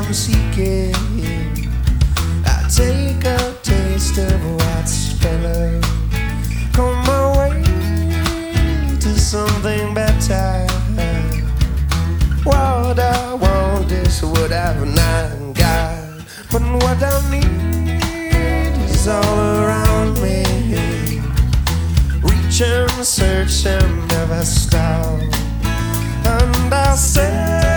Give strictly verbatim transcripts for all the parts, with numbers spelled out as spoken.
I'm seeking. I take a taste of what's better. Come my way to something better. What I want is what I've not got, but what I need is all around me. Reach and search and never stop. And I said,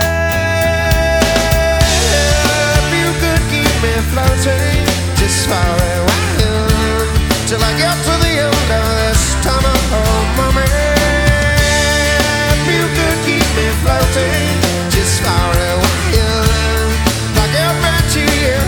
if you could keep me floating just for a while, till I get to the end of this tunnel, oh mommy. If you could keep me floating just for a while, I'll get back to you.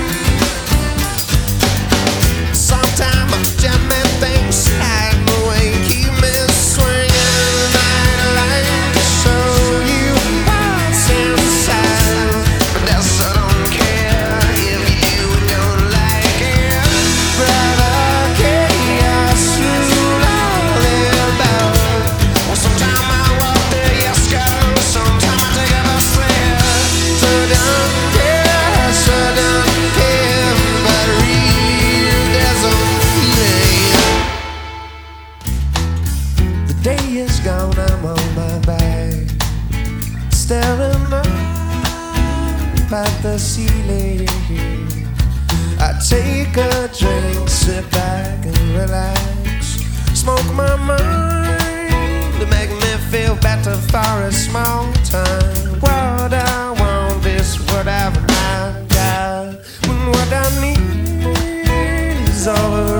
Sometime I'm jamming things hide my way, keep me swinging. I'd like to show you what's inside, but that's I don't care if you don't like it. Brother, chaos rule all about. Well, sometime I walk the yes go, sometime I take a bus there. So don't care, so don't care, but real there's a feeling. The day is gone, I'm on my back, staring up at the ceiling. I take a drink, sit back and relax, smoke my mind to make me feel better for a small time. What I want is what I've not got, when what I need is all around.